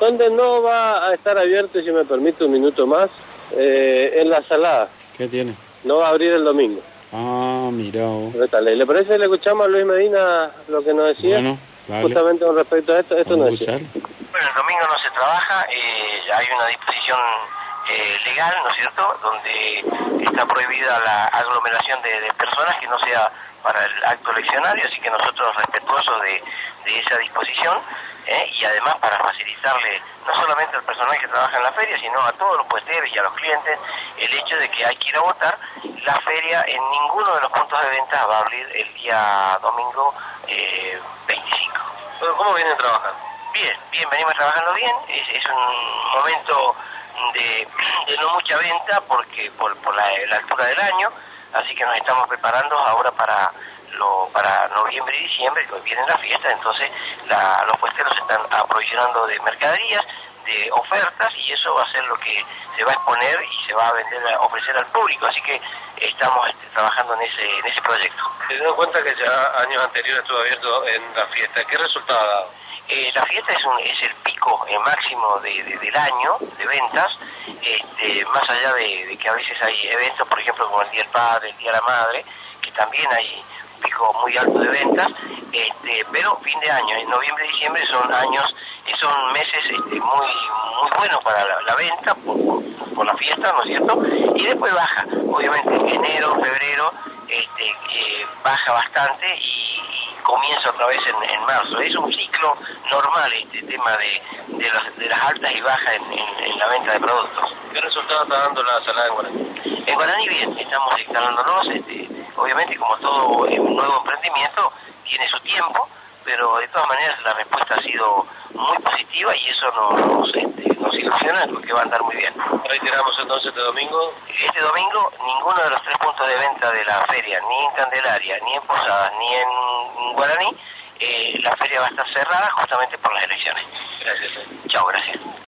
Donde no va a estar abierto, si me permite un minuto más, en La Salada. ¿Qué tiene? No va a abrir el domingo. Ah, mira vos. ¿Le parece que le escuchamos a Luis Medina lo que nos decía? Bueno, dale. Justamente con respecto a esto nos decía. Bueno, el domingo no se trabaja, hay una disposición legal, ¿no es cierto?, donde está prohibida la aglomeración de personas que no sea para el acto eleccionario, así que nosotros respetuosos de esa disposición, y además para facilitarle no solamente al personal que trabaja en la feria, sino a todos los puesteros y a los clientes el hecho de que hay que ir a votar. La feria en ninguno de los puntos de venta va a abrir el día domingo 25. ¿Cómo vienen trabajando? Bien, venimos trabajando bien, es un momento de no mucha venta porque por la altura del año, así que nos estamos preparando ahora para noviembre y diciembre, que hoy viene la fiesta, entonces los puesteros se están aprovisionando de mercaderías, de ofertas, y eso va a ser lo que se va a exponer y se va a vender, a ofrecer al público, así que estamos trabajando en ese proyecto. Teniendo en cuenta que ya años anteriores estuvo abierto en la fiesta, ¿qué resultado ha dado? La fiesta es el pico máximo del año de ventas, más allá de que a veces hay eventos, por ejemplo, como el Día del Padre, el Día de la Madre, que también hay un pico muy alto de ventas, pero fin de año, en noviembre y diciembre son meses muy buenos para la venta, por la fiesta, ¿no es cierto? Y después baja, obviamente enero, febrero, baja bastante y comienza otra vez en marzo. Es un ciclo normal este tema de las altas y bajas en la venta de productos. ¿Qué resultado está dando la salada en Guaraní? En Guaraní bien, estamos instalándonos, obviamente como todo nuevo emprendimiento tiene su tiempo, pero de todas maneras la respuesta ha sido muy positiva y eso nos ilusiona porque va a andar muy bien. Reiteramos entonces este domingo. Este domingo ninguno de los 3 puntos de venta de la feria, ni en Candelaria, ni en Posadas, ni en Guaraní, la feria va a estar cerrada justamente por las elecciones. Gracias. Chao, gracias.